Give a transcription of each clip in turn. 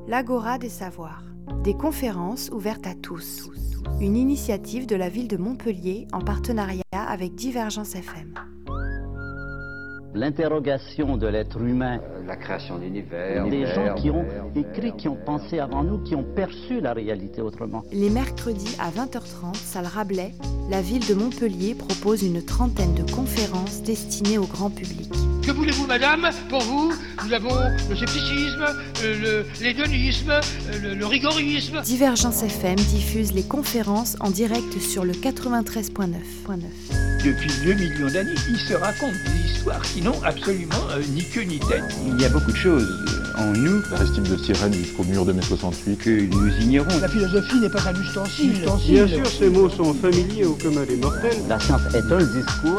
L'Agora des savoirs, des conférences ouvertes à tous. Une initiative de la ville de Montpellier en partenariat avec Divergence FM. L'interrogation de l'être humain, la création d'univers, des gens qui ont écrit, qui ont pensé avant nous, qui ont perçu la réalité autrement. Les mercredis à 20h30, salle Rabelais, la ville de Montpellier propose une trentaine de conférences destinées au grand public. Que voulez-vous, madame? Pour vous, nous avons le scepticisme, l'hédonisme, le rigorisme. Divergence FM diffuse les conférences en direct sur le 93.9. Depuis 2 millions d'années, ils se racontent des histoires qui n'ont absolument ni queue ni tête. Il y a beaucoup de choses en nous. L'aristide de Cyrène jusqu'au mur de mai 68 que nous ignorons. La philosophie n'est pas un ustensile. Bien sûr, ces mots sont familiers au commun des mortels. La science est un discours.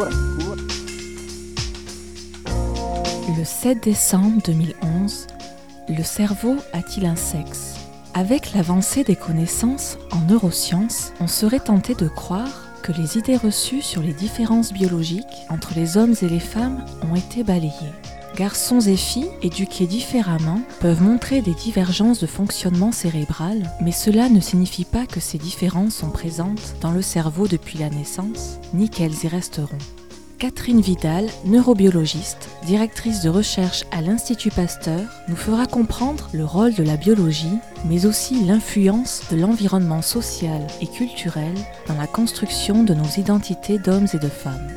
Le 7 décembre 2011, le cerveau a-t-il un sexe ? Avec l'avancée des connaissances en neurosciences, on serait tenté de croire que les idées reçues sur les différences biologiques entre les hommes et les femmes ont été balayées. Garçons et filles, éduqués différemment, peuvent montrer des divergences de fonctionnement cérébral, mais cela ne signifie pas que ces différences sont présentes dans le cerveau depuis la naissance, ni qu'elles y resteront. Catherine Vidal, neurobiologiste, directrice de recherche à l'Institut Pasteur, nous fera comprendre le rôle de la biologie, mais aussi l'influence de l'environnement social et culturel dans la construction de nos identités d'hommes et de femmes.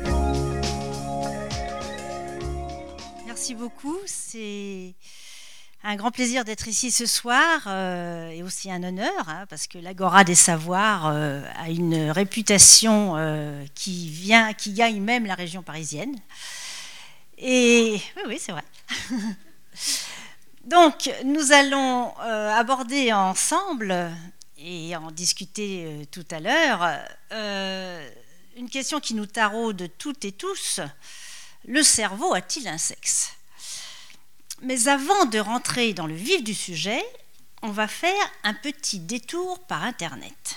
Merci beaucoup, c'est un grand plaisir d'être ici ce soir et aussi un honneur parce que l'Agora des savoirs a une réputation qui gagne même la région parisienne. Et oui, c'est vrai. Donc, nous allons aborder ensemble et en discuter tout à l'heure une question qui nous taraude toutes et tous. Le cerveau a-t-il un sexe ? Mais avant de rentrer dans le vif du sujet, on va faire un petit détour par Internet.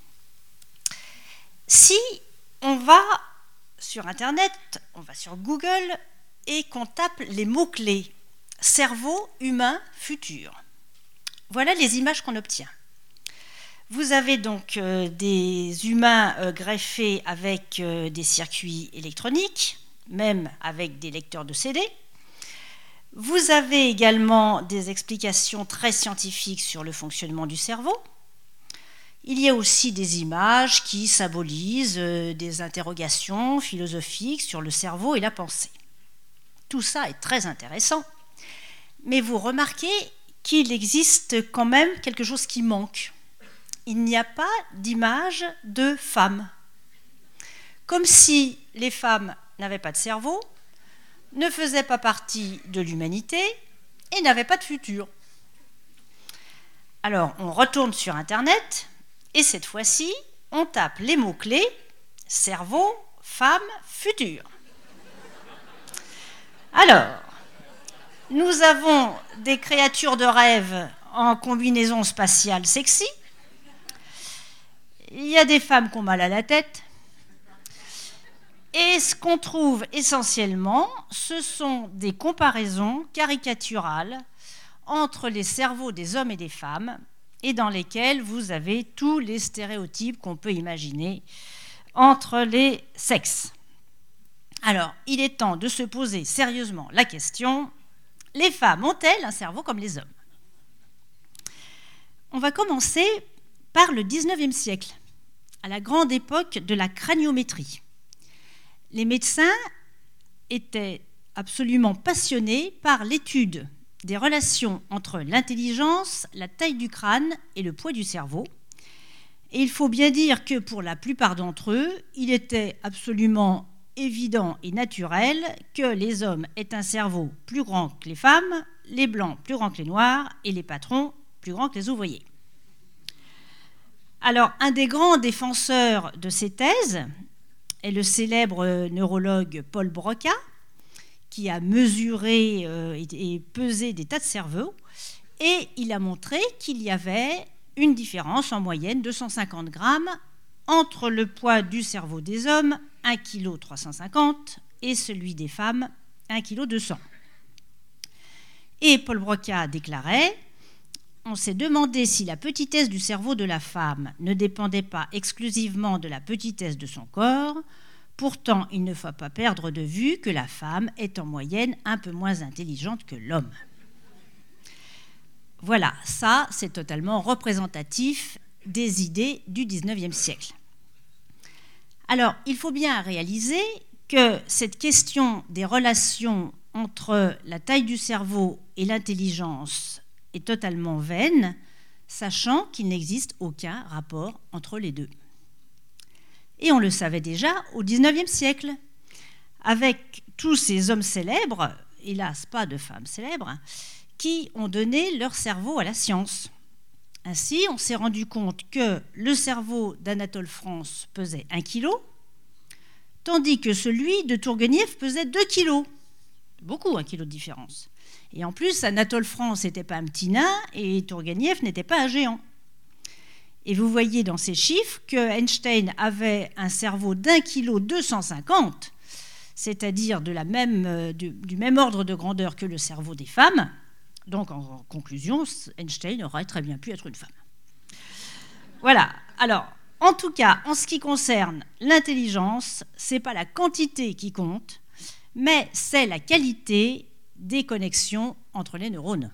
Si on va sur Internet, on va sur Google et qu'on tape les mots-clés « cerveau humain futur », voilà les images qu'on obtient. Vous avez donc des humains greffés avec des circuits électroniques, même avec des lecteurs de CD. Vous avez également des explications très scientifiques sur le fonctionnement du cerveau. Il y a aussi des images qui symbolisent des interrogations philosophiques sur le cerveau et la pensée. Tout ça est très intéressant, mais vous remarquez qu'il existe quand même quelque chose qui manque. Il n'y a pas d'image de femmes. Comme si les femmes n'avaient pas de cerveau, ne faisaient pas partie de l'humanité et n'avaient pas de futur. Alors, on retourne sur Internet et cette fois-ci, on tape les mots-clés « cerveau, femme, futur ». Alors, nous avons des créatures de rêve en combinaison spatiale sexy. Il y a des femmes qui ont mal à la tête. Et ce qu'on trouve essentiellement, ce sont des comparaisons caricaturales entre les cerveaux des hommes et des femmes, et dans lesquelles vous avez tous les stéréotypes qu'on peut imaginer entre les sexes. Alors, il est temps de se poser sérieusement la question, les femmes ont-elles un cerveau comme les hommes ? On va commencer par le 19e siècle, à la grande époque de la craniométrie. Les médecins étaient absolument passionnés par l'étude des relations entre l'intelligence, la taille du crâne et le poids du cerveau. Et il faut bien dire que pour la plupart d'entre eux, il était absolument évident et naturel que les hommes aient un cerveau plus grand que les femmes, les blancs plus grands que les noirs et les patrons plus grands que les ouvriers. Alors, un des grands défenseurs de ces thèses est le célèbre neurologue Paul Broca, qui a mesuré et pesé des tas de cerveaux, et il a montré qu'il y avait une différence en moyenne de 150 grammes entre le poids du cerveau des hommes, 1,350 kg, et celui des femmes, 1,2 kg. Et Paul Broca déclarait on s'est demandé si la petitesse du cerveau de la femme ne dépendait pas exclusivement de la petitesse de son corps. Pourtant, il ne faut pas perdre de vue que la femme est en moyenne un peu moins intelligente que l'homme. Voilà, ça, c'est totalement représentatif des idées du XIXe siècle. Alors, il faut bien réaliser que cette question des relations entre la taille du cerveau et l'intelligence est totalement vaine, sachant qu'il n'existe aucun rapport entre les deux. Et on le savait déjà au XIXe siècle, avec tous ces hommes célèbres, hélas pas de femmes célèbres, qui ont donné leur cerveau à la science. Ainsi, on s'est rendu compte que le cerveau d'Anatole France pesait 1 kg, tandis que celui de Tourguenieff pesait 2 kg. Beaucoup, 1 kg de différence. Et en plus, Anatole France n'était pas un petit nain et Tourguenieff n'était pas un géant. Et vous voyez dans ces chiffres que Einstein avait un cerveau d'1 kg 250, c'est-à-dire du même ordre de grandeur que le cerveau des femmes. Donc, en conclusion, Einstein aurait très bien pu être une femme. Voilà. Alors, en tout cas, en ce qui concerne l'intelligence, ce n'est pas la quantité qui compte, mais c'est la qualité des connexions entre les neurones.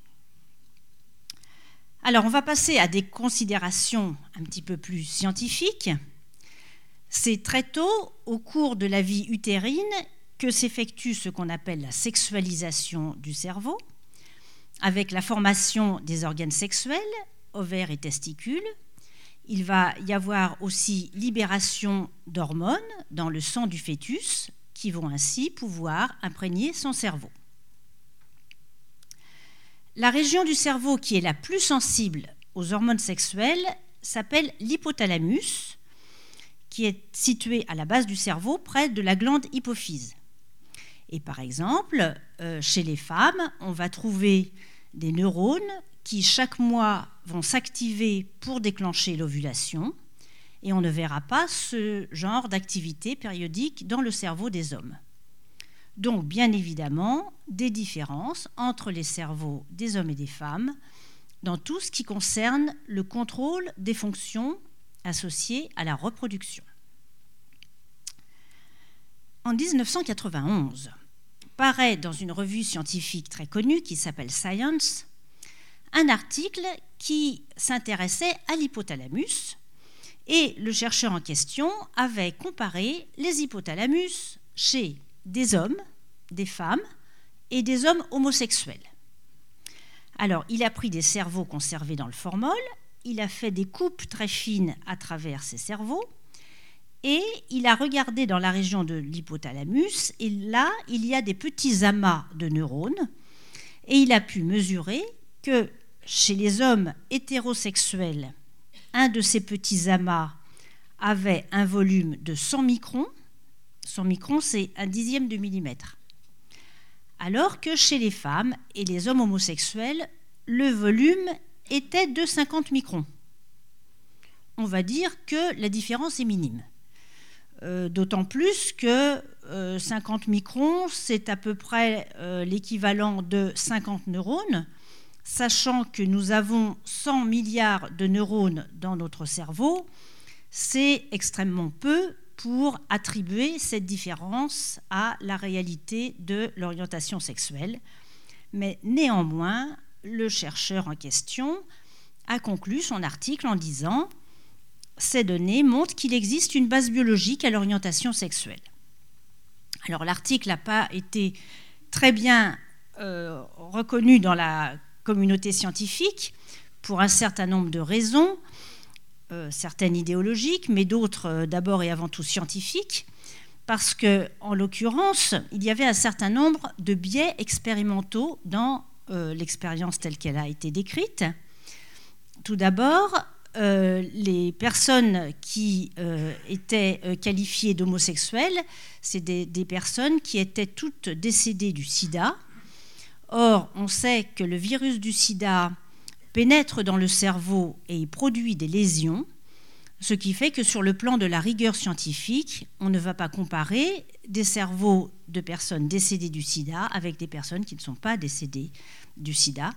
Alors, on va passer à des considérations un petit peu plus scientifiques. C'est très tôt, au cours de la vie utérine, que s'effectue ce qu'on appelle la sexualisation du cerveau, avec la formation des organes sexuels, ovaires et testicules. Il va y avoir aussi libération d'hormones dans le sang du fœtus, qui vont ainsi pouvoir imprégner son cerveau. La région du cerveau qui est la plus sensible aux hormones sexuelles s'appelle l'hypothalamus, qui est située à la base du cerveau, près de la glande hypophyse. Et par exemple, chez les femmes, on va trouver des neurones qui chaque mois vont s'activer pour déclencher l'ovulation, et on ne verra pas ce genre d'activité périodique dans le cerveau des hommes. Donc, bien évidemment, des différences entre les cerveaux des hommes et des femmes dans tout ce qui concerne le contrôle des fonctions associées à la reproduction. En 1991, paraît dans une revue scientifique très connue qui s'appelle Science, un article qui s'intéressait à l'hypothalamus, et le chercheur en question avait comparé les hypothalamus chez des hommes, des femmes et des hommes homosexuels. Alors, il a pris des cerveaux conservés dans le formol, il a fait des coupes très fines à travers ces cerveaux, et il a regardé dans la région de l'hypothalamus, et là, il y a des petits amas de neurones, et il a pu mesurer que chez les hommes hétérosexuels, un de ces petits amas avait un volume de 100 microns. 100 microns, c'est 1/10 de millimètre. Alors que chez les femmes et les hommes homosexuels, le volume était de 50 microns. On va dire que la différence est minime. D'autant plus que 50 microns, c'est à peu près l'équivalent de 50 neurones, sachant que nous avons 100 milliards de neurones dans notre cerveau, c'est extrêmement peu pour attribuer cette différence à la réalité de l'orientation sexuelle. Mais néanmoins, le chercheur en question a conclu son article en disant « Ces données montrent qu'il existe une base biologique à l'orientation sexuelle ». Alors l'article n'a pas été très bien reconnu dans la communauté scientifique pour un certain nombre de raisons, certaines idéologiques, mais d'autres d'abord et avant tout scientifiques, parce qu'en l'occurrence, il y avait un certain nombre de biais expérimentaux dans l'expérience telle qu'elle a été décrite. Tout d'abord, les personnes qui étaient qualifiées d'homosexuelles, c'est des personnes qui étaient toutes décédées du sida. Or, on sait que le virus du sida pénètre dans le cerveau et y produit des lésions, ce qui fait que sur le plan de la rigueur scientifique, on ne va pas comparer des cerveaux de personnes décédées du sida avec des personnes qui ne sont pas décédées du sida.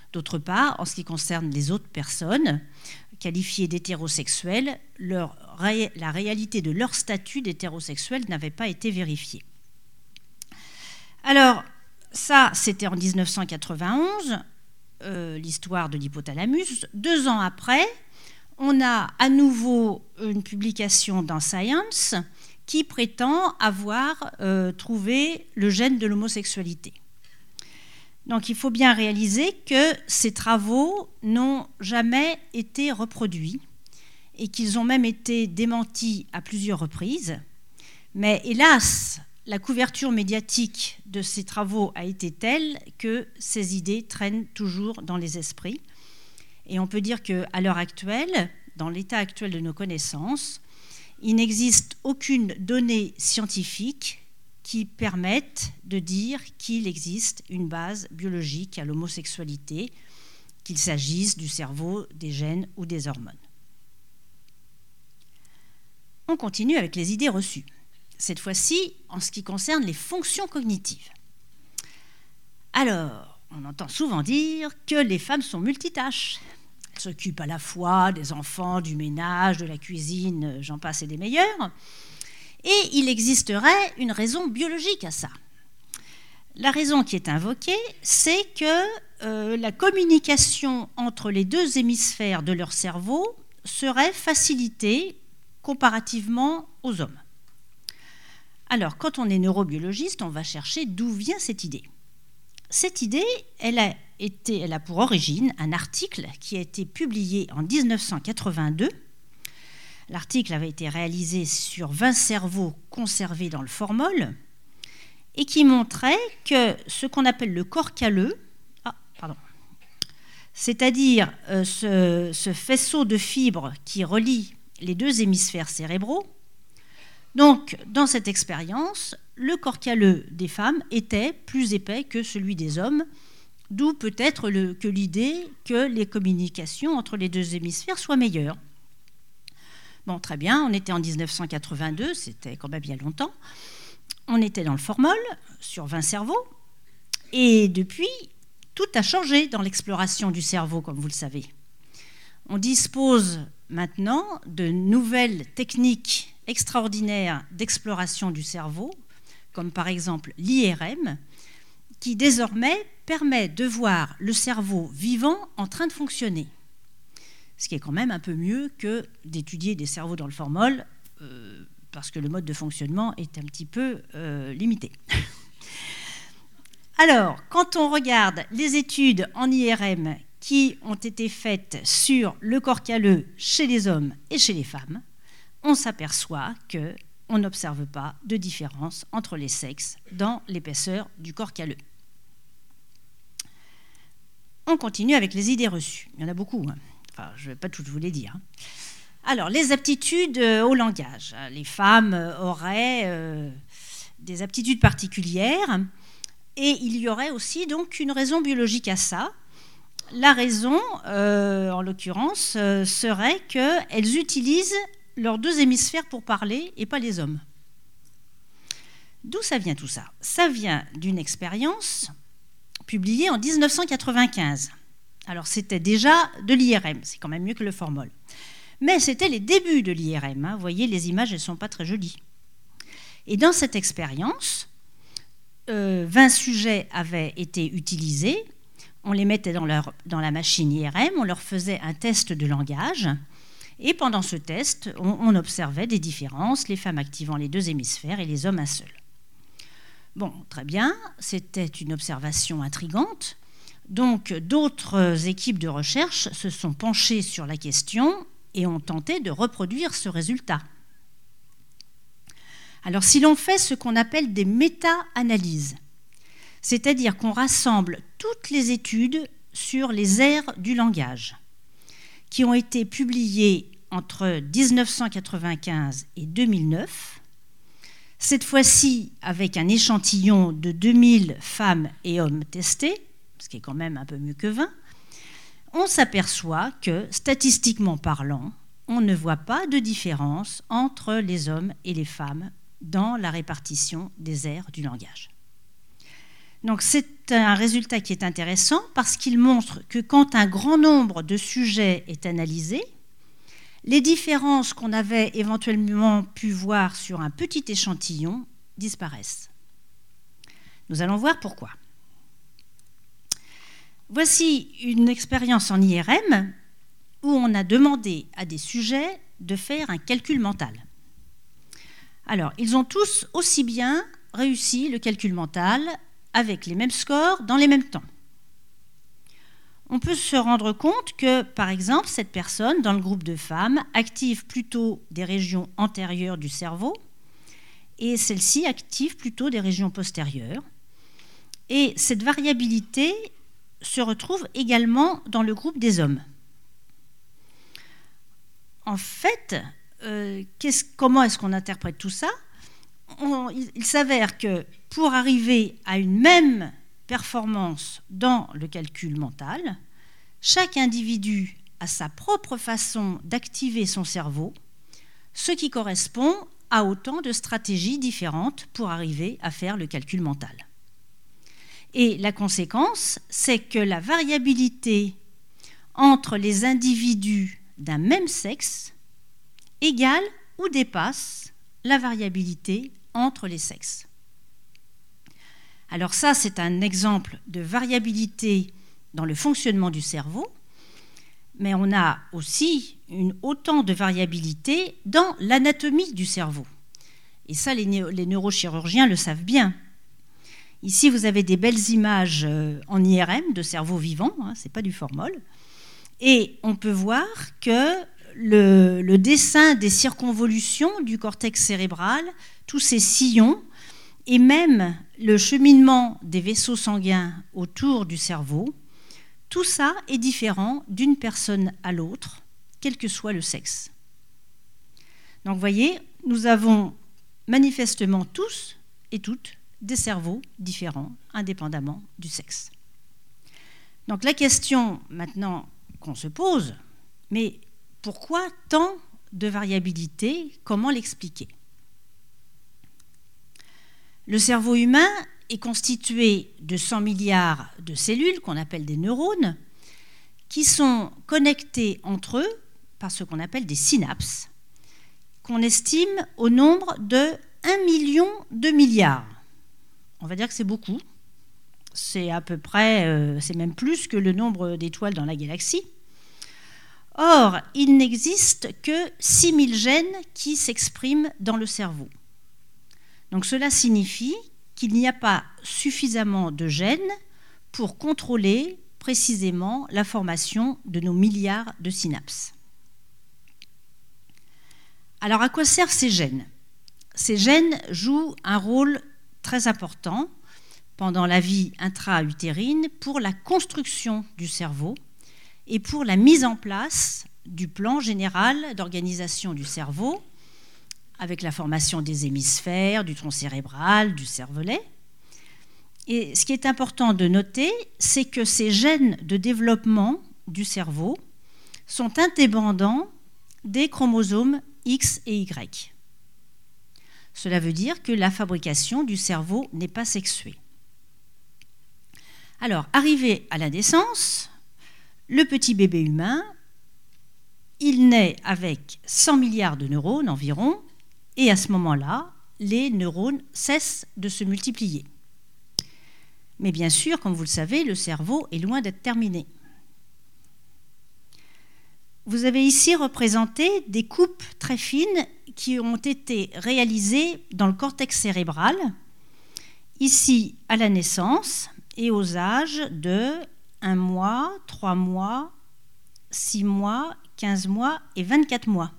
D'autre part, en ce qui concerne les autres personnes qualifiées d'hétérosexuelles, la réalité de leur statut d'hétérosexuel n'avait pas été vérifiée. Alors, ça, c'était en 1991, l'histoire de l'hypothalamus. 2 ans après, on a à nouveau une publication dans Science qui prétend avoir trouvé le gène de l'homosexualité. Donc il faut bien réaliser que ces travaux n'ont jamais été reproduits et qu'ils ont même été démentis à plusieurs reprises. Mais hélas, la couverture médiatique de ces travaux a été telle que ces idées traînent toujours dans les esprits. Et on peut dire qu'à l'heure actuelle, dans l'état actuel de nos connaissances, il n'existe aucune donnée scientifique qui permette de dire qu'il existe une base biologique à l'homosexualité, qu'il s'agisse du cerveau, des gènes ou des hormones. On continue avec les idées reçues. Cette fois-ci, en ce qui concerne les fonctions cognitives. Alors, on entend souvent dire que les femmes sont multitâches. Elles s'occupent à la fois des enfants, du ménage, de la cuisine, j'en passe et des meilleurs. Et il existerait une raison biologique à ça. La raison qui est invoquée, c'est que la communication entre les 2 hémisphères de leur cerveau serait facilitée comparativement aux hommes. Alors, quand on est neurobiologiste, on va chercher d'où vient cette idée. Cette idée, elle a pour origine un article qui a été publié en 1982. L'article avait été réalisé sur 20 cerveaux conservés dans le formol et qui montrait que ce qu'on appelle le corps calleux, c'est-à-dire ce faisceau de fibres qui relie les 2 hémisphères cérébraux. Donc, dans cette expérience, le corps calleux des femmes était plus épais que celui des hommes, d'où peut-être que l'idée que les communications entre les 2 hémisphères soient meilleures. Bon, très bien, on était en 1982, c'était quand même il y a longtemps. On était dans le formol, sur 20 cerveaux, et depuis, tout a changé dans l'exploration du cerveau, comme vous le savez. On dispose maintenant de nouvelles techniques extraordinaires d'exploration du cerveau, comme par exemple l'IRM, qui désormais permet de voir le cerveau vivant en train de fonctionner. Ce qui est quand même un peu mieux que d'étudier des cerveaux dans le formol, parce que le mode de fonctionnement est un petit peu limité. Alors, quand on regarde les études en IRM qui ont été faites sur le corps calleux chez les hommes et chez les femmes, on s'aperçoit qu'on n'observe pas de différence entre les sexes dans l'épaisseur du corps calleux. On continue avec les idées reçues. Il y en a beaucoup, hein. Enfin, je ne vais pas toutes vous les dire. Alors, les aptitudes au langage. Les femmes auraient des aptitudes particulières et il y aurait aussi donc une raison biologique à ça. La raison, en l'occurrence, serait qu'elles utilisent leurs 2 hémisphères pour parler et pas les hommes. D'où ça vient tout ça? Ça vient d'une expérience publiée en 1995. Alors c'était déjà de l'IRM, c'est quand même mieux que le formol. Mais c'était les débuts de l'IRM, hein. Vous voyez, les images, elles ne sont pas très jolies. Et dans cette expérience, 20 sujets avaient été utilisés. On les mettait dans la machine IRM, on leur faisait un test de langage. Et pendant ce test, on observait des différences, les femmes activant les 2 hémisphères et les hommes un seul. Bon, très bien, c'était une observation intrigante. Donc, d'autres équipes de recherche se sont penchées sur la question et ont tenté de reproduire ce résultat. Alors, si l'on fait ce qu'on appelle des méta-analyses, c'est-à-dire qu'on rassemble toutes les études sur les aires du langage qui ont été publiées entre 1995 et 2009, cette fois-ci avec un échantillon de 2000 femmes et hommes testés, ce qui est quand même un peu mieux que 20, on s'aperçoit que, statistiquement parlant, on ne voit pas de différence entre les hommes et les femmes dans la répartition des aires du langage. Donc c'est un résultat qui est intéressant parce qu'il montre que quand un grand nombre de sujets est analysé, les différences qu'on avait éventuellement pu voir sur un petit échantillon disparaissent. Nous allons voir pourquoi. Voici une expérience en IRM où on a demandé à des sujets de faire un calcul mental. Alors, ils ont tous aussi bien réussi le calcul mental avec les mêmes scores dans les mêmes temps. On peut se rendre compte que, par exemple, cette personne, dans le groupe de femmes, active plutôt des régions antérieures du cerveau et celle-ci active plutôt des régions postérieures. Et cette variabilité se retrouve également dans le groupe des hommes. En fait, comment est-ce qu'on interprète tout ça ? Il s'avère que pour arriver à une même performance dans le calcul mental, chaque individu a sa propre façon d'activer son cerveau, ce qui correspond à autant de stratégies différentes pour arriver à faire le calcul mental. Et la conséquence, c'est que la variabilité entre les individus d'un même sexe égale ou dépasse la variabilité entre les sexes. Alors ça, c'est un exemple de variabilité dans le fonctionnement du cerveau, mais on a aussi autant de variabilité dans l'anatomie du cerveau. Et ça, les neurochirurgiens le savent bien. Ici, vous avez des belles images en IRM de cerveau vivant, ce n'est pas du formol, et on peut voir que le dessin des circonvolutions du cortex cérébral, tous ces sillons, et même le cheminement des vaisseaux sanguins autour du cerveau, tout ça est différent d'une personne à l'autre, quel que soit le sexe. Donc vous voyez, nous avons manifestement tous et toutes des cerveaux différents, indépendamment du sexe. Donc la question maintenant qu'on se pose, mais pourquoi tant de variabilité ? Comment l'expliquer ? Le cerveau humain est constitué de 100 milliards de cellules, qu'on appelle des neurones, qui sont connectés entre eux par ce qu'on appelle des synapses, qu'on estime au nombre de 1 million de milliards. On va dire que c'est beaucoup. C'est à peu près, c'est même plus que le nombre d'étoiles dans la galaxie. Or, il n'existe que 6000 gènes qui s'expriment dans le cerveau. Donc cela signifie qu'il n'y a pas suffisamment de gènes pour contrôler précisément la formation de nos milliards de synapses. Alors à quoi servent ces gènes ? Ces gènes jouent un rôle très important pendant la vie intra-utérine pour la construction du cerveau et pour la mise en place du plan général d'organisation du cerveau avec la formation des hémisphères, du tronc cérébral, du cervelet. Et ce qui est important de noter, c'est que ces gènes de développement du cerveau sont indépendants des chromosomes X et Y. Cela veut dire que la fabrication du cerveau n'est pas sexuée. Alors, arrivé à la naissance, le petit bébé humain, il naît avec 100 milliards de neurones environ, et à ce moment-là, les neurones cessent de se multiplier. Mais bien sûr, comme vous le savez, le cerveau est loin d'être terminé. Vous avez ici représenté des coupes très fines qui ont été réalisées dans le cortex cérébral, ici à la naissance et aux âges de 1 mois, 3 mois, 6 mois, 15 mois et 24 mois.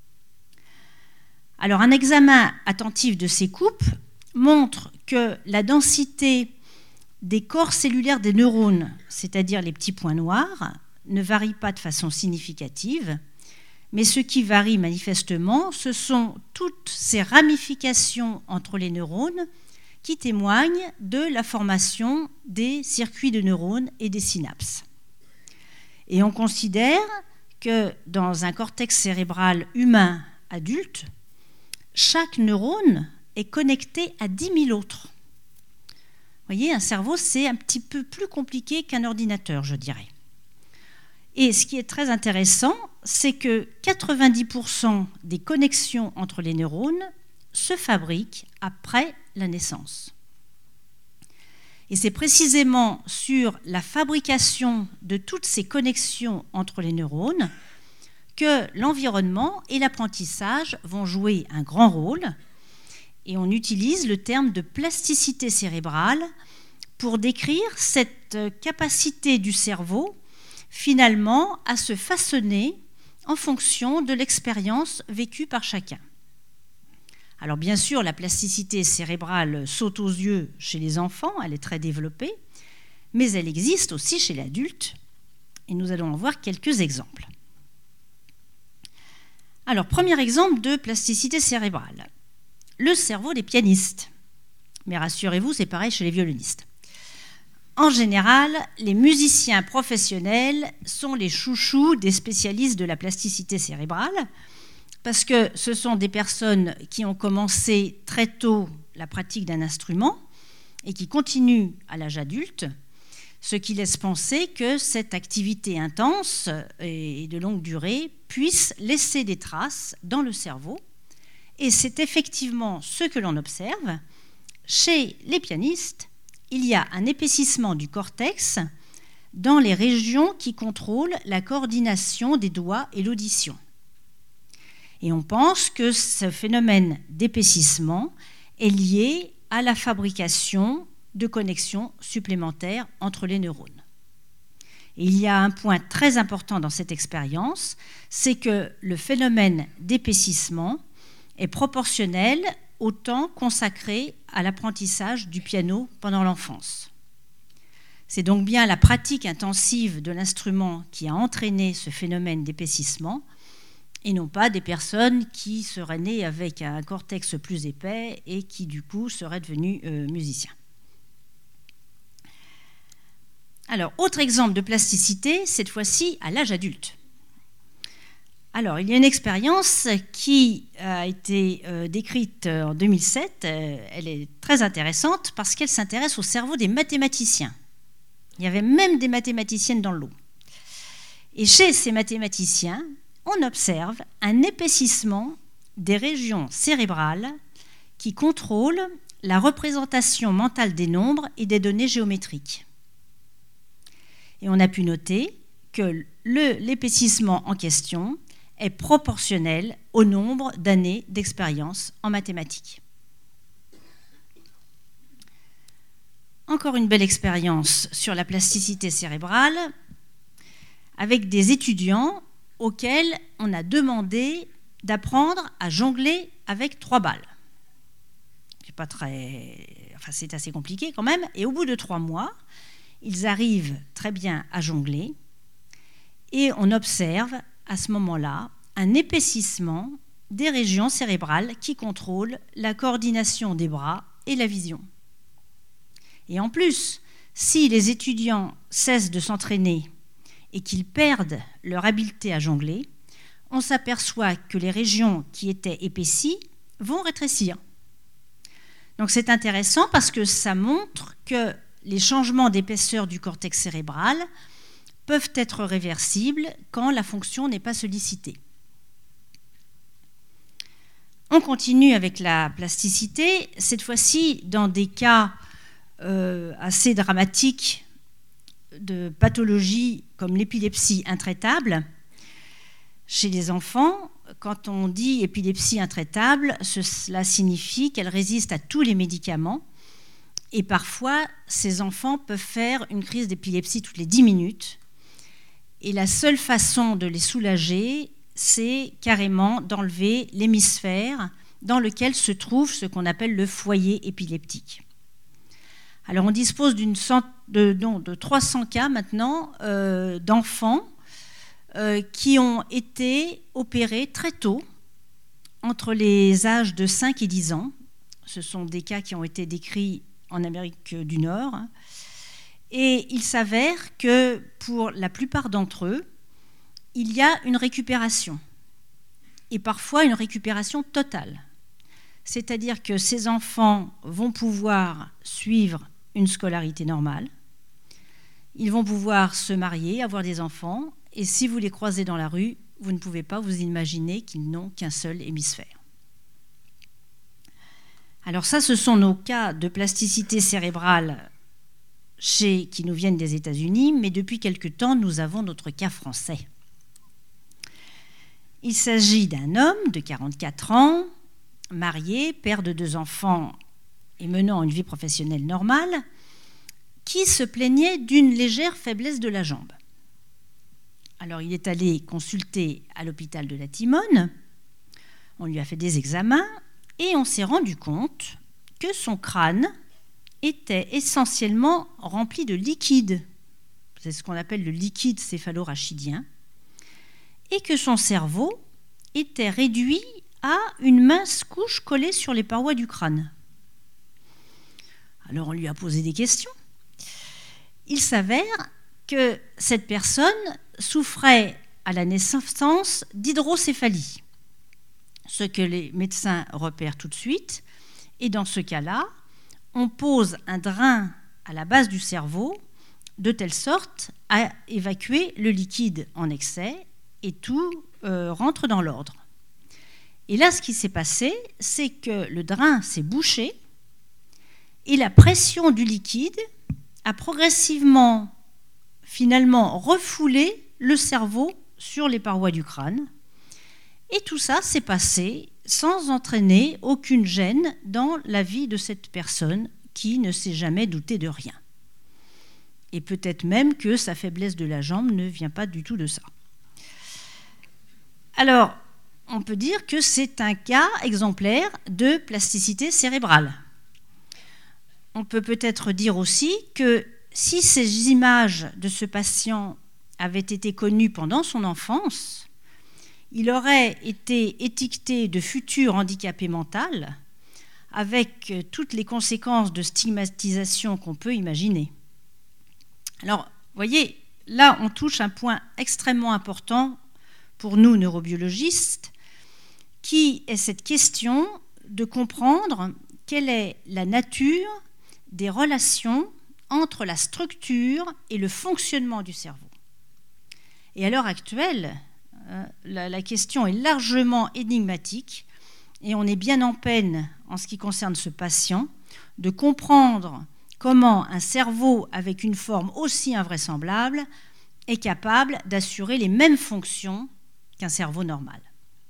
Alors, un examen attentif de ces coupes montre que la densité des corps cellulaires des neurones, c'est-à-dire les petits points noirs, ne varie pas de façon significative, mais ce qui varie manifestement, ce sont toutes ces ramifications entre les neurones qui témoignent de la formation des circuits de neurones et des synapses. Et on considère que dans un cortex cérébral humain adulte, chaque neurone est connecté à 10 000 autres. voyez, un cerveau, c'est un petit peu plus compliqué qu'un ordinateur, je dirais. Et ce qui est très intéressant, c'est que 90% des connexions entre les neurones se fabriquent après la naissance. Et c'est précisément sur la fabrication de toutes ces connexions entre les neurones que l'environnement et l'apprentissage vont jouer un grand rôle. Et on utilise le terme de plasticité cérébrale pour décrire cette capacité du cerveau, finalement, à se façonner en fonction de l'expérience vécue par chacun. Alors bien sûr, la plasticité cérébrale saute aux yeux chez les enfants, elle est très développée, mais elle existe aussi chez l'adulte, et nous allons en voir quelques exemples. Alors, premier exemple de plasticité cérébrale, le cerveau des pianistes. Mais rassurez-vous, c'est pareil chez les violonistes. En général, les musiciens professionnels sont les chouchous des spécialistes de la plasticité cérébrale, parce que ce sont des personnes qui ont commencé très tôt la pratique d'un instrument et qui continuent à l'âge adulte, ce qui laisse penser que cette activité intense et de longue durée puisse laisser des traces dans le cerveau. Et c'est effectivement ce que l'on observe. Chez les pianistes, il y a un épaississement du cortex dans les régions qui contrôlent la coordination des doigts et l'audition. Et on pense que ce phénomène d'épaississement est lié à la fabrication de connexions supplémentaires entre les neurones. Et il y a un point très important dans cette expérience, c'est que le phénomène d'épaississement est proportionnel au temps consacré à l'apprentissage du piano pendant l'enfance. C'est donc bien la pratique intensive de l'instrument qui a entraîné ce phénomène d'épaississement, et non pas des personnes qui seraient nées avec un cortex plus épais et qui du coup seraient devenues musiciens. Alors, autre exemple de plasticité, cette fois-ci à l'âge adulte. Alors, il y a une expérience qui a été décrite en 2007. Elle est très intéressante parce qu'elle s'intéresse au cerveau des mathématiciens. Il y avait même des mathématiciennes dans le lot. Et chez ces mathématiciens, on observe un épaississement des régions cérébrales qui contrôlent la représentation mentale des nombres et des données géométriques. Et on a pu noter que l'épaississement en question est proportionnel au nombre d'années d'expérience en mathématiques. Encore une belle expérience sur la plasticité cérébrale avec des étudiants auxquels on a demandé d'apprendre à jongler avec 3 balles. C'est assez compliqué quand même. Et au bout de 3 mois, ils arrivent très bien à jongler et on observe à ce moment-là un épaississement des régions cérébrales qui contrôlent la coordination des bras et la vision. Et en plus, si les étudiants cessent de s'entraîner et qu'ils perdent leur habileté à jongler, on s'aperçoit que les régions qui étaient épaissies vont rétrécir. Donc c'est intéressant parce que ça montre que les changements d'épaisseur du cortex cérébral peuvent être réversibles quand la fonction n'est pas sollicitée. On continue avec la plasticité, cette fois-ci dans des cas assez dramatiques de pathologies comme l'épilepsie intraitable. Chez les enfants, quand on dit épilepsie intraitable, cela signifie qu'elle résiste à tous les médicaments et parfois ces enfants peuvent faire une crise d'épilepsie toutes les 10 minutes et la seule façon de les soulager, c'est carrément d'enlever l'hémisphère dans lequel se trouve ce qu'on appelle le foyer épileptique. Alors on dispose de 300 cas maintenant d'enfants qui ont été opérés très tôt, entre les âges de 5 et 10 ans. Ce sont des cas qui ont été décrits en Amérique du Nord. Et il s'avère que pour la plupart d'entre eux, il y a une récupération, et parfois une récupération totale. C'est-à-dire que ces enfants vont pouvoir suivre une scolarité normale. Ils vont pouvoir se marier, avoir des enfants, et si vous les croisez dans la rue, vous ne pouvez pas vous imaginer qu'ils n'ont qu'un seul hémisphère. Alors ça, ce sont nos cas de plasticité cérébrale qui nous viennent des États-Unis, mais depuis quelque temps, nous avons notre cas français. Il s'agit d'un homme de 44 ans, marié, père de 2 enfants et menant une vie professionnelle normale, qui se plaignait d'une légère faiblesse de la jambe. Alors il est allé consulter à l'hôpital de la Timone, on lui a fait des examens et on s'est rendu compte que son crâne était essentiellement rempli de liquide. C'est ce qu'on appelle le liquide céphalorachidien, et que son cerveau était réduit à une mince couche collée sur les parois du crâne. Alors on lui a posé des questions. Il s'avère que cette personne souffrait à la naissance d'hydrocéphalie, ce que les médecins repèrent tout de suite, et dans ce cas-là, on pose un drain à la base du cerveau de telle sorte à évacuer le liquide en excès et tout rentre dans l'ordre. Et là, ce qui s'est passé, c'est que le drain s'est bouché et la pression du liquide a progressivement, finalement, refoulé le cerveau sur les parois du crâne. Et tout ça s'est passé sans entraîner aucune gêne dans la vie de cette personne qui ne s'est jamais doutée de rien. Et peut-être même que sa faiblesse de la jambe ne vient pas du tout de ça. Alors, on peut dire que c'est un cas exemplaire de plasticité cérébrale. On peut peut-être dire aussi que si ces images de ce patient avaient été connues pendant son enfance, il aurait été étiqueté de futur handicapé mental avec toutes les conséquences de stigmatisation qu'on peut imaginer. Alors, vous voyez, là, on touche un point extrêmement important pour nous, neurobiologistes, qui est cette question de comprendre quelle est la nature des relations entre la structure et le fonctionnement du cerveau. Et à l'heure actuelle, la question est largement énigmatique et on est bien en peine, en ce qui concerne ce patient, de comprendre comment un cerveau avec une forme aussi invraisemblable est capable d'assurer les mêmes fonctions qu'un cerveau normal.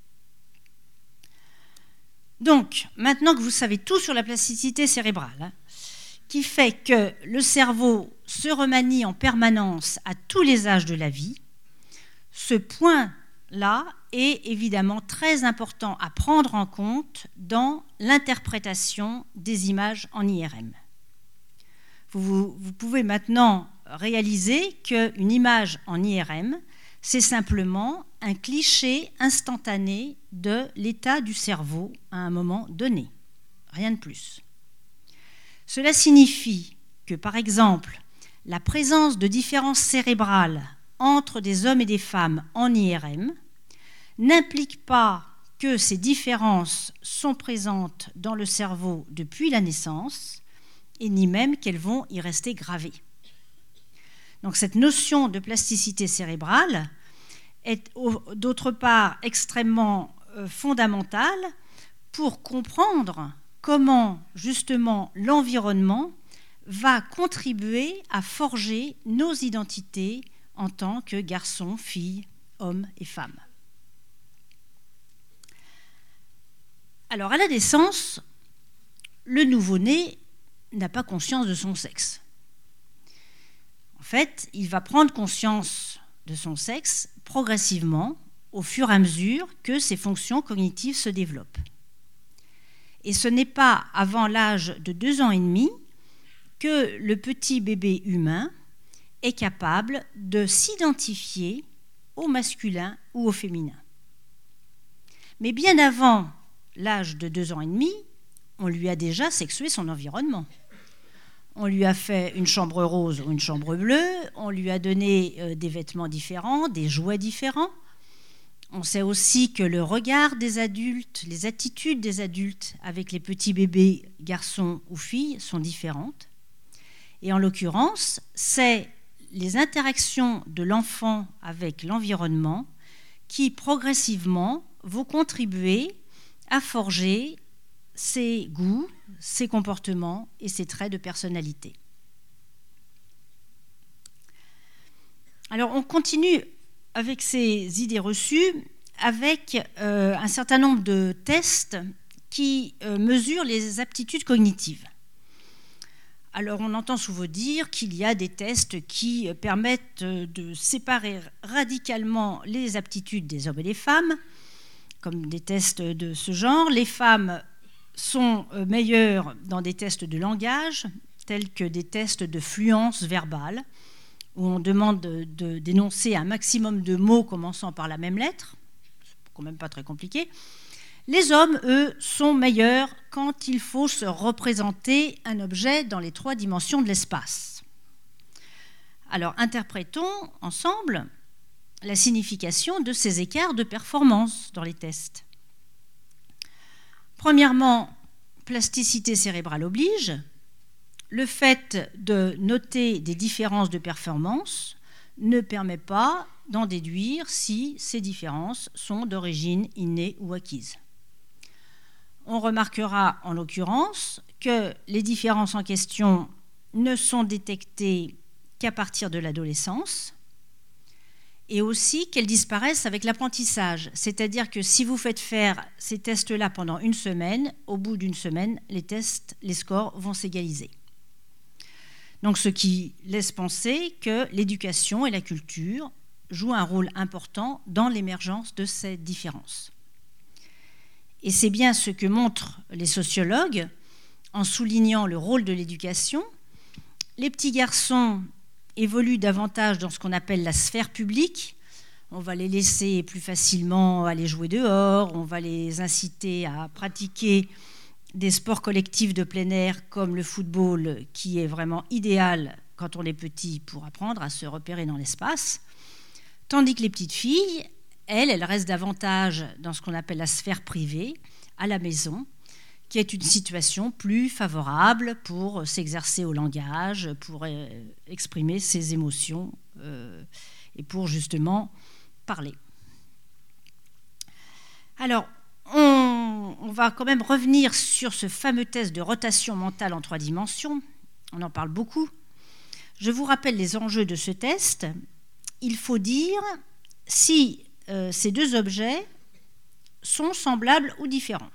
Donc, maintenant que vous savez tout sur la plasticité cérébrale, qui fait que le cerveau se remanie en permanence à tous les âges de la vie, ce point-là est évidemment très important à prendre en compte dans l'interprétation des images en IRM. Vous pouvez maintenant réaliser qu'une image en IRM, c'est simplement un cliché instantané de l'état du cerveau à un moment donné, rien de plus. Cela signifie que, par exemple, la présence de différences cérébrales entre des hommes et des femmes en IRM n'implique pas que ces différences sont présentes dans le cerveau depuis la naissance, et ni même qu'elles vont y rester gravées. Donc cette notion de plasticité cérébrale est d'autre part extrêmement fondamentale pour comprendre comment justement l'environnement va contribuer à forger nos identités en tant que garçons, filles, hommes et femmes. Alors à la naissance, le nouveau-né n'a pas conscience de son sexe. En fait, il va prendre conscience de son sexe progressivement au fur et à mesure que ses fonctions cognitives se développent. Et ce n'est pas avant l'âge de 2 ans et demi que le petit bébé humain est capable de s'identifier au masculin ou au féminin. Mais bien avant l'âge de 2 ans et demi, on lui a déjà sexué son environnement. On lui a fait une chambre rose ou une chambre bleue, on lui a donné des vêtements différents, des jouets différents. On sait aussi que le regard des adultes, les attitudes des adultes avec les petits bébés, garçons ou filles, sont différentes. Et en l'occurrence, c'est les interactions de l'enfant avec l'environnement qui progressivement vont contribuer à forger ses goûts, ses comportements et ses traits de personnalité. Alors on continue avec ces idées reçues avec un certain nombre de tests qui mesurent les aptitudes cognitives. Alors on entend souvent dire qu'il y a des tests qui permettent de séparer radicalement les aptitudes des hommes et des femmes, comme des tests de ce genre. Les femmes sont meilleures dans des tests de langage, tels que des tests de fluence verbale, où on demande d'énoncer un maximum de mots commençant par la même lettre. C'est quand même pas très compliqué. Les hommes, eux, sont meilleurs quand il faut se représenter un objet dans les 3 dimensions de l'espace. Alors, interprétons ensemble la signification de ces écarts de performance dans les tests. Premièrement, plasticité cérébrale oblige. Le fait de noter des différences de performance ne permet pas d'en déduire si ces différences sont d'origine innée ou acquise. On remarquera en l'occurrence que les différences en question ne sont détectées qu'à partir de l'adolescence et aussi qu'elles disparaissent avec l'apprentissage. C'est-à-dire que si vous faites faire ces tests-là pendant une semaine, au bout d'une semaine, les scores vont s'égaliser. Donc ce qui laisse penser que l'éducation et la culture jouent un rôle important dans l'émergence de ces différences. Et c'est bien ce que montrent les sociologues en soulignant le rôle de l'éducation. Les petits garçons évoluent davantage dans ce qu'on appelle la sphère publique. On va les laisser plus facilement aller jouer dehors, on va les inciter à pratiquer des sports collectifs de plein air comme le football, qui est vraiment idéal quand on est petit pour apprendre à se repérer dans l'espace. Tandis que les petites filles, elles restent davantage dans ce qu'on appelle la sphère privée, à la maison, qui est une situation plus favorable pour s'exercer au langage, pour exprimer ses émotions et pour justement parler. Alors, on va quand même revenir sur ce fameux test de rotation mentale en 3 dimensions. On en parle beaucoup. Je vous rappelle les enjeux de ce test. Il faut dire si ces 2 objets sont semblables ou différents.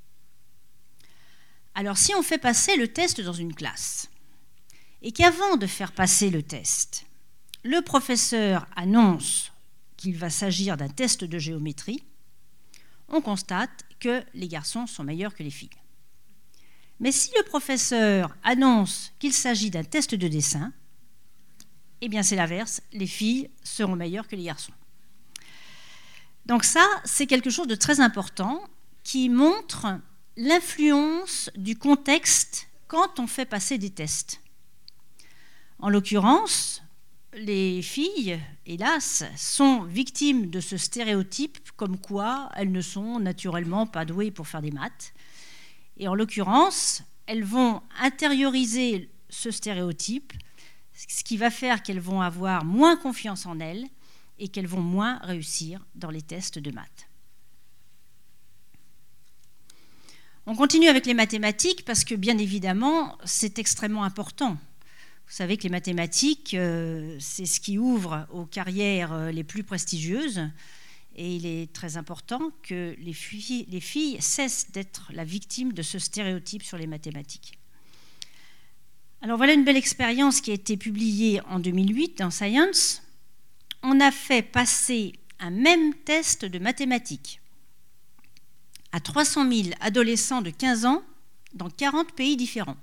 Alors, si on fait passer le test dans une classe et qu'avant de faire passer le test, le professeur annonce qu'il va s'agir d'un test de géométrie, on constate que les garçons sont meilleurs que les filles. Mais si le professeur annonce qu'il s'agit d'un test de dessin, eh bien c'est l'inverse, les filles seront meilleures que les garçons. Donc ça, c'est quelque chose de très important qui montre l'influence du contexte quand on fait passer des tests. En l'occurrence, les filles, hélas, sont victimes de ce stéréotype comme quoi elles ne sont naturellement pas douées pour faire des maths. Et en l'occurrence, elles vont intérioriser ce stéréotype, ce qui va faire qu'elles vont avoir moins confiance en elles et qu'elles vont moins réussir dans les tests de maths. On continue avec les mathématiques parce que, bien évidemment, c'est extrêmement important. Vous savez que les mathématiques, c'est ce qui ouvre aux carrières les plus prestigieuses et il est très important que les filles cessent d'être la victime de ce stéréotype sur les mathématiques. Alors voilà une belle expérience qui a été publiée en 2008 dans Science. On a fait passer un même test de mathématiques à 300 000 adolescents de 15 ans dans 40 pays différents.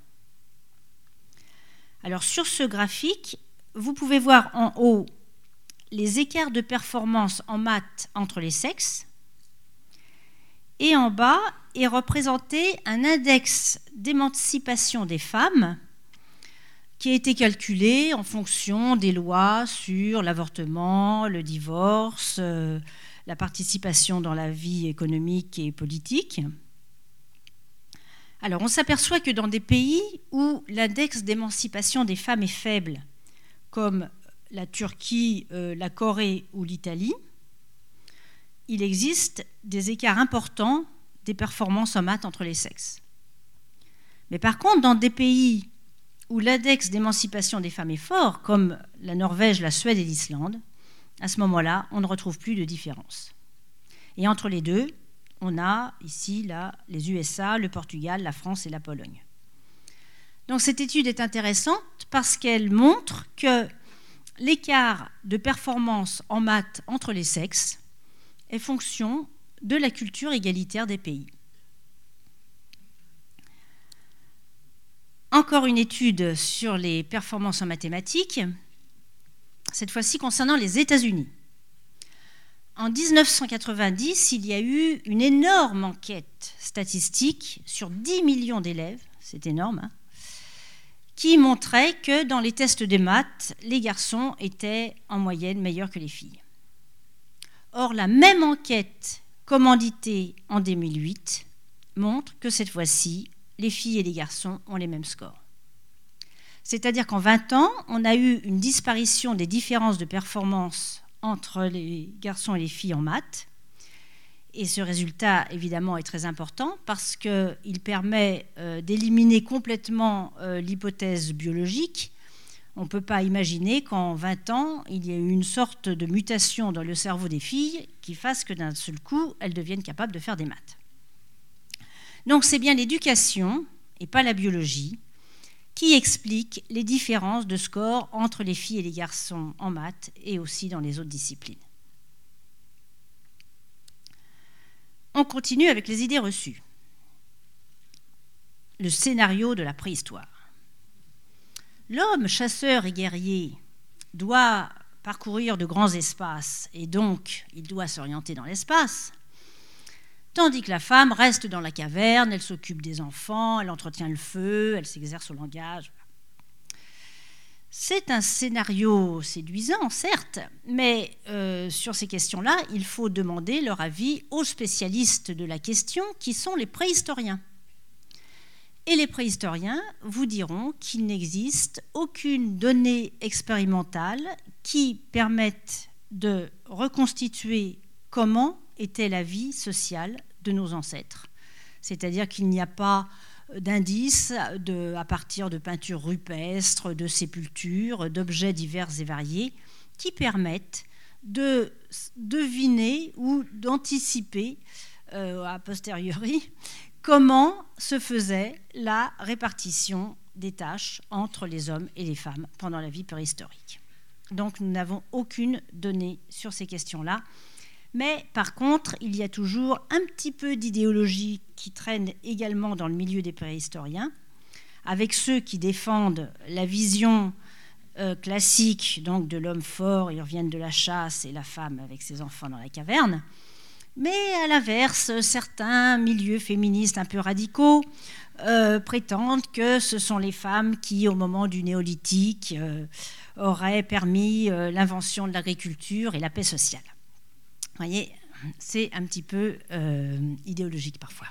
Alors sur ce graphique, vous pouvez voir en haut les écarts de performance en maths entre les sexes et en bas est représenté un index d'émancipation des femmes qui a été calculé en fonction des lois sur l'avortement, le divorce, la participation dans la vie économique et politique. Alors, on s'aperçoit que dans des pays où l'index d'émancipation des femmes est faible, comme la Turquie, la Corée ou l'Italie, il existe des écarts importants des performances en maths entre les sexes. Mais par contre, dans des pays où l'index d'émancipation des femmes est fort, comme la Norvège, la Suède et l'Islande, à ce moment-là, on ne retrouve plus de différence. Et entre les deux, on a ici là, les USA, le Portugal, la France et la Pologne. Donc cette étude est intéressante parce qu'elle montre que l'écart de performance en maths entre les sexes est fonction de la culture égalitaire des pays. Encore une étude sur les performances en mathématiques, cette fois-ci concernant les États-Unis. En 1990, il y a eu une énorme enquête statistique sur 10 millions d'élèves, c'est énorme, hein, qui montrait que dans les tests de maths, les garçons étaient en moyenne meilleurs que les filles. Or, la même enquête commanditée en 2008 montre que cette fois-ci, les filles et les garçons ont les mêmes scores. C'est-à-dire qu'en 20 ans, on a eu une disparition des différences de performance entre les garçons et les filles en maths. Et ce résultat, évidemment, est très important parce qu'il permet d'éliminer complètement l'hypothèse biologique. On ne peut pas imaginer qu'en 20 ans, il y ait eu une sorte de mutation dans le cerveau des filles qui fasse que d'un seul coup, elles deviennent capables de faire des maths. Donc c'est bien l'éducation, et pas la biologie, qui explique les différences de score entre les filles et les garçons en maths et aussi dans les autres disciplines. On continue avec les idées reçues. Le scénario de la préhistoire. L'homme chasseur et guerrier doit parcourir de grands espaces et donc il doit s'orienter dans l'espace. Tandis que la femme reste dans la caverne, elle s'occupe des enfants, elle entretient le feu, elle s'exerce au langage. C'est un scénario séduisant, certes, mais sur ces questions-là, il faut demander leur avis aux spécialistes de la question, qui sont les préhistoriens. Et les préhistoriens vous diront qu'il n'existe aucune donnée expérimentale qui permette de reconstituer comment était la vie sociale de nos ancêtres. C'est-à-dire qu'il n'y a pas d'indices à partir de peintures rupestres, de sépultures, d'objets divers et variés qui permettent de deviner ou d'anticiper a posteriori comment se faisait la répartition des tâches entre les hommes et les femmes pendant la vie préhistorique. Donc nous n'avons aucune donnée sur ces questions-là. Mais par contre, il y a toujours un petit peu d'idéologie qui traîne également dans le milieu des préhistoriens, avec ceux qui défendent la vision classique donc de l'homme fort, ils reviennent de la chasse, et la femme avec ses enfants dans la caverne. Mais à l'inverse, certains milieux féministes un peu radicaux prétendent que ce sont les femmes qui, au moment du néolithique, auraient permis l'invention de l'agriculture et la paix sociale. Vous voyez, c'est un petit peu idéologique parfois.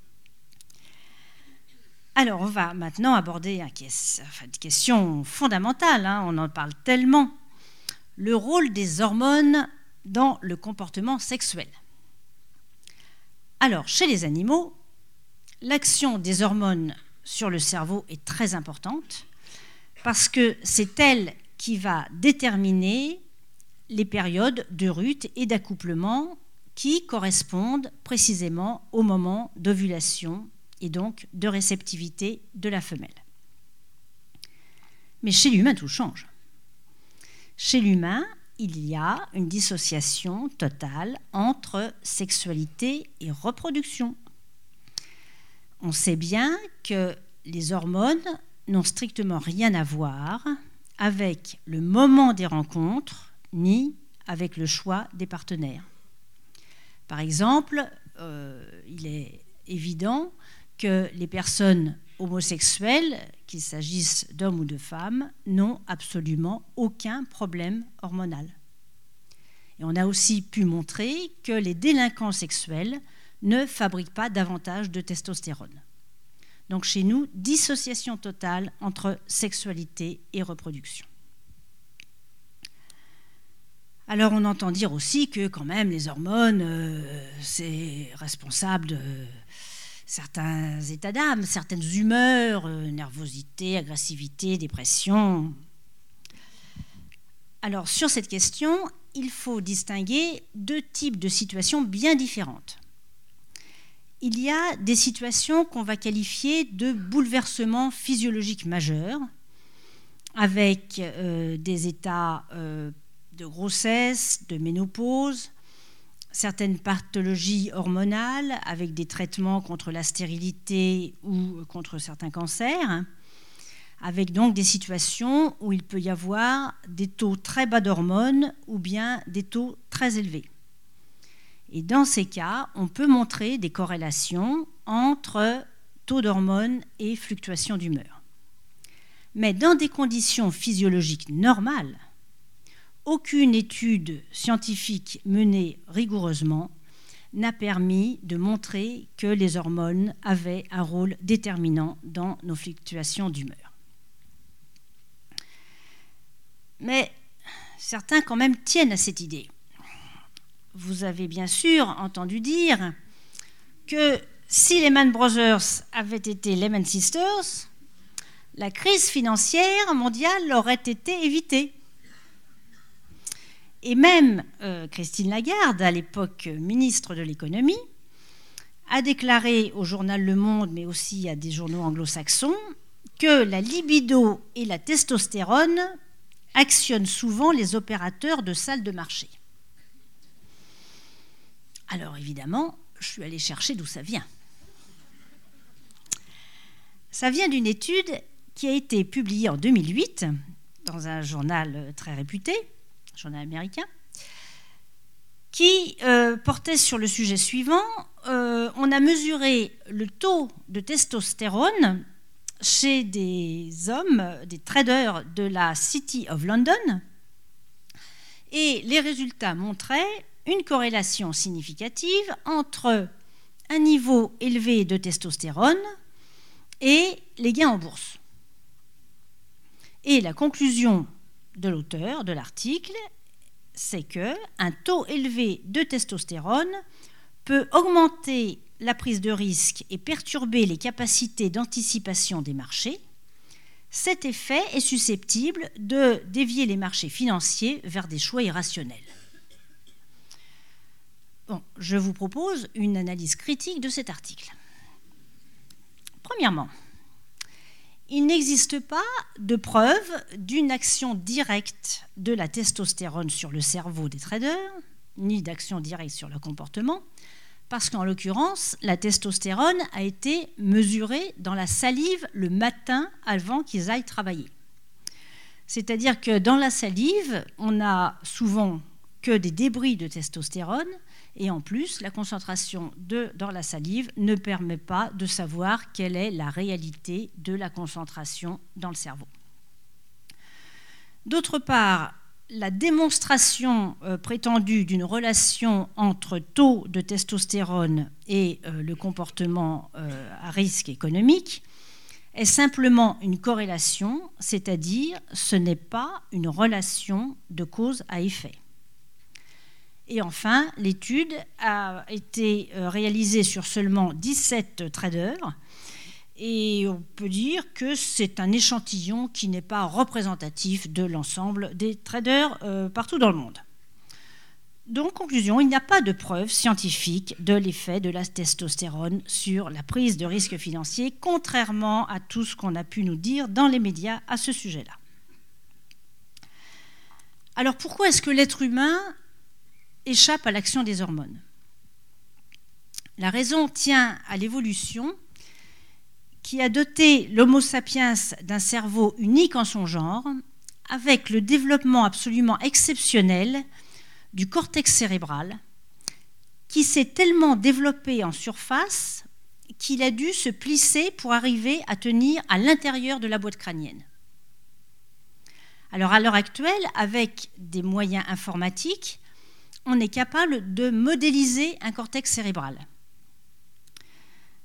Alors, on va maintenant aborder une question fondamentale, hein, on en parle tellement. Le rôle des hormones dans le comportement sexuel. Alors, chez les animaux, l'action des hormones sur le cerveau est très importante parce que c'est elle qui va déterminer les périodes de rut et d'accouplement qui correspondent précisément au moment d'ovulation et donc de réceptivité de la femelle. Mais chez l'humain, tout change. Chez l'humain, il y a une dissociation totale entre sexualité et reproduction. On sait bien que les hormones n'ont strictement rien à voir avec le moment des rencontres ni avec le choix des partenaires. Par exemple, il est évident que les personnes homosexuelles, qu'il s'agisse d'hommes ou de femmes, n'ont absolument aucun problème hormonal. Et on a aussi pu montrer que les délinquants sexuels ne fabriquent pas davantage de testostérone. Donc chez nous, dissociation totale entre sexualité et reproduction. Alors on entend dire aussi que quand même les hormones, c'est responsable de certains états d'âme, certaines humeurs, nervosité, agressivité, dépression. Alors sur cette question, il faut distinguer deux types de situations bien différentes. Il y a des situations qu'on va qualifier de bouleversements physiologiques majeurs, avec des états de grossesse, de ménopause, certaines pathologies hormonales avec des traitements contre la stérilité ou contre certains cancers, avec donc des situations où il peut y avoir des taux très bas d'hormones ou bien des taux très élevés. Et dans ces cas, on peut montrer des corrélations entre taux d'hormones et fluctuations d'humeur. Mais dans des conditions physiologiques normales, aucune étude scientifique menée rigoureusement n'a permis de montrer que les hormones avaient un rôle déterminant dans nos fluctuations d'humeur. Mais certains quand même tiennent à cette idée. Vous avez bien sûr entendu dire que si Lehman Brothers avaient été Lehman Sisters, la crise financière mondiale aurait été évitée. Et même Christine Lagarde, à l'époque ministre de l'économie, a déclaré au journal Le Monde, mais aussi à des journaux anglo-saxons, que la libido et la testostérone actionnent souvent les opérateurs de salles de marché. Alors évidemment, je suis allée chercher d'où ça vient. Ça vient d'une étude qui a été publiée en 2008 dans un journal très réputé, journal américain, qui portait sur le sujet suivant. On a mesuré le taux de testostérone chez des hommes, des traders de la City of London, et les résultats montraient une corrélation significative entre un niveau élevé de testostérone et les gains en bourse. Et la conclusion de l'auteur de l'article, c'est qu'un taux élevé de testostérone peut augmenter la prise de risque et perturber les capacités d'anticipation des marchés. Cet effet est susceptible de dévier les marchés financiers vers des choix irrationnels. Bon, je vous propose une analyse critique de cet article. Premièrement, il n'existe pas de preuve d'une action directe de la testostérone sur le cerveau des traders, ni d'action directe sur le comportement, parce qu'en l'occurrence, la testostérone a été mesurée dans la salive le matin avant qu'ils aillent travailler. C'est-à-dire que dans la salive, on n'a souvent que des débris de testostérone, et en plus, la concentration dans la salive ne permet pas de savoir quelle est la réalité de la concentration dans le cerveau. D'autre part, la démonstration prétendue d'une relation entre taux de testostérone et le comportement à risque économique est simplement une corrélation, c'est-à-dire ce n'est pas une relation de cause à effet. Et enfin, l'étude a été réalisée sur seulement 17 traders et on peut dire que c'est un échantillon qui n'est pas représentatif de l'ensemble des traders partout dans le monde. Donc, conclusion, il n'y a pas de preuve scientifique de l'effet de la testostérone sur la prise de risque financier, contrairement à tout ce qu'on a pu nous dire dans les médias à ce sujet-là. Alors, pourquoi est-ce que l'être humain échappe à l'action des hormones? La raison tient à l'évolution qui a doté l'Homo sapiens d'un cerveau unique en son genre, avec le développement absolument exceptionnel du cortex cérébral, qui s'est tellement développé en surface qu'il a dû se plisser pour arriver à tenir à l'intérieur de la boîte crânienne. Alors à l'heure actuelle, avec des moyens informatiques, on est capable de modéliser un cortex cérébral.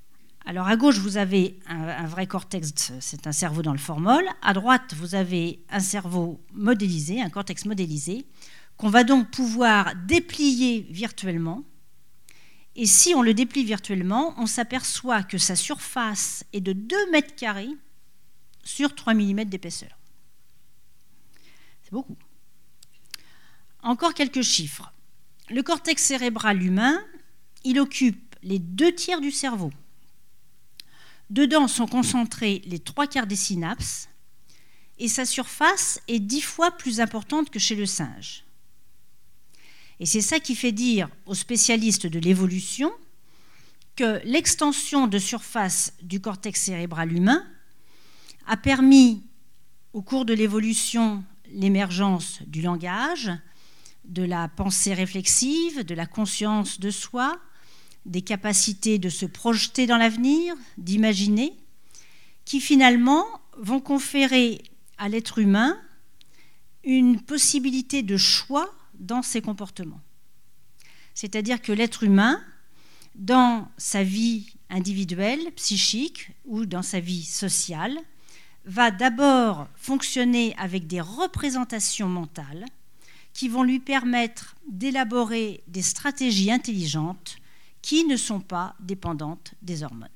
Alors à gauche, vous avez un vrai cortex, c'est un cerveau dans le formol. À droite, vous avez un cerveau modélisé, un cortex modélisé, qu'on va donc pouvoir déplier virtuellement. Et si on le déplie virtuellement, on s'aperçoit que sa surface est de 2 mètres carrés sur 3 mm d'épaisseur. C'est beaucoup. Encore quelques chiffres. Le cortex cérébral humain, il occupe les 2/3 du cerveau. Dedans sont concentrés les 3/4 des synapses et sa surface est 10 fois plus importante que chez le singe. Et c'est ça qui fait dire aux spécialistes de l'évolution que l'extension de surface du cortex cérébral humain a permis, au cours de l'évolution, l'émergence du langage, de la pensée réflexive, de la conscience de soi, des capacités de se projeter dans l'avenir, d'imaginer, qui finalement vont conférer à l'être humain une possibilité de choix dans ses comportements. C'est-à-dire que l'être humain, dans sa vie individuelle, psychique ou dans sa vie sociale, va d'abord fonctionner avec des représentations mentales qui vont lui permettre d'élaborer des stratégies intelligentes qui ne sont pas dépendantes des hormones.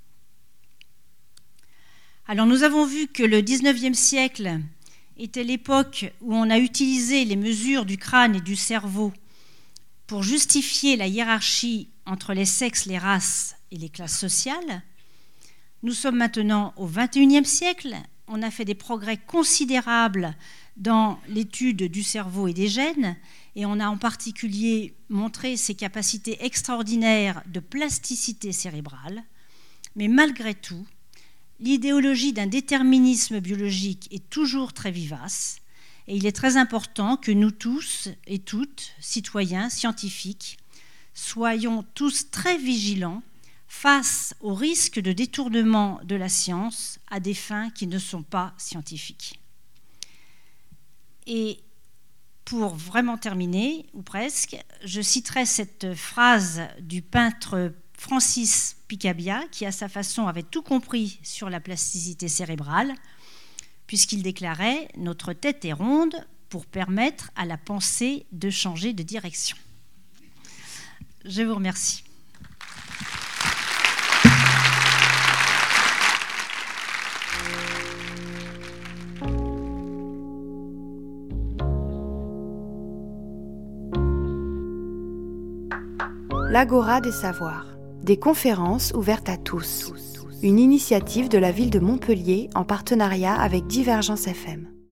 Alors nous avons vu que le 19e siècle était l'époque où on a utilisé les mesures du crâne et du cerveau pour justifier la hiérarchie entre les sexes, les races et les classes sociales. Nous sommes maintenant au XXIe siècle. On a fait des progrès considérables dans l'étude du cerveau et des gènes, et on a en particulier montré ses capacités extraordinaires de plasticité cérébrale. Mais malgré tout, l'idéologie d'un déterminisme biologique est toujours très vivace, et il est très important que nous tous et toutes, citoyens, scientifiques, soyons tous très vigilants face au risque de détournement de la science à des fins qui ne sont pas scientifiques. Et pour vraiment terminer, ou presque, je citerai cette phrase du peintre Francis Picabia, qui à sa façon avait tout compris sur la plasticité cérébrale, puisqu'il déclarait « Notre tête est ronde pour permettre à la pensée de changer de direction ». Je vous remercie. L'Agora des savoirs, des conférences ouvertes à tous. Une initiative de la ville de Montpellier en partenariat avec Divergence FM.